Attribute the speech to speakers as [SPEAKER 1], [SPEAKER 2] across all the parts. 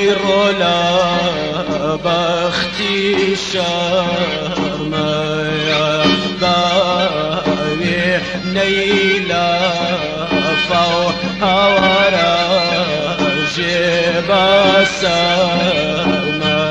[SPEAKER 1] رولا بختي شرما يا باوي نيلا فو هورا جيبا سرما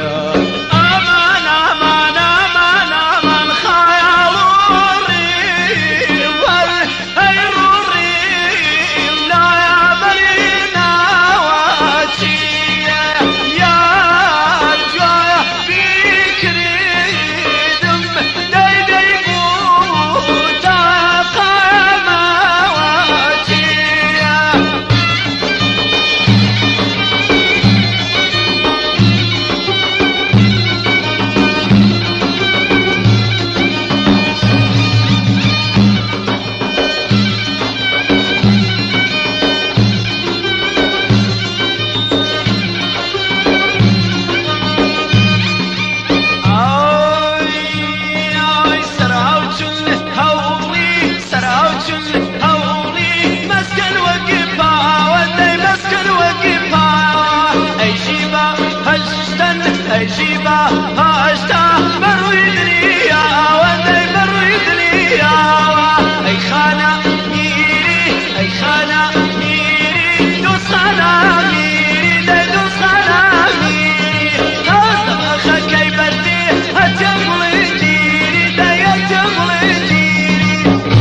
[SPEAKER 1] جيبا هاشتا برويدني يا ودي برويدني يا اي خانا ميري اي خانا ميري دوسانا ميري دي دوسانا ميري هذا خكي بدي هتملي جيري دي هتملي جيري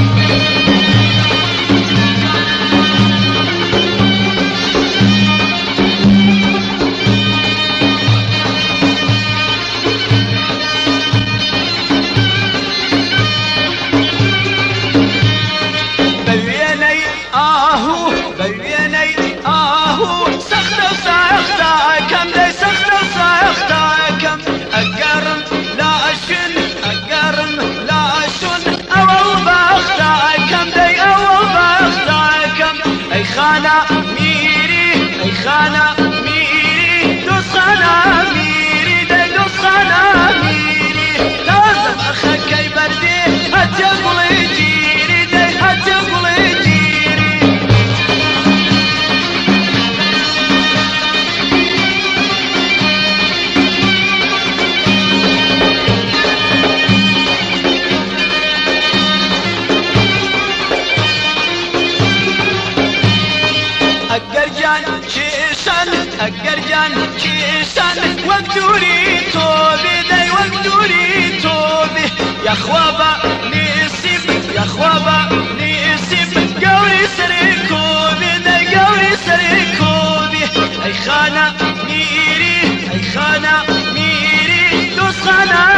[SPEAKER 1] خانا ميري اي خانا ميري دوسانا ميري دي دوسانا ميري لازم اخكي بردي هتقولي جيري دي هتقولي جيري أقرجان كيسان وقدوري توبي داي وقدوري توبي يا خوابا نسيب يا خوابا نسيب قوري سريكوبي داي قوري سريكوبي أي خانا ميري أي خانا ميري دوس خانا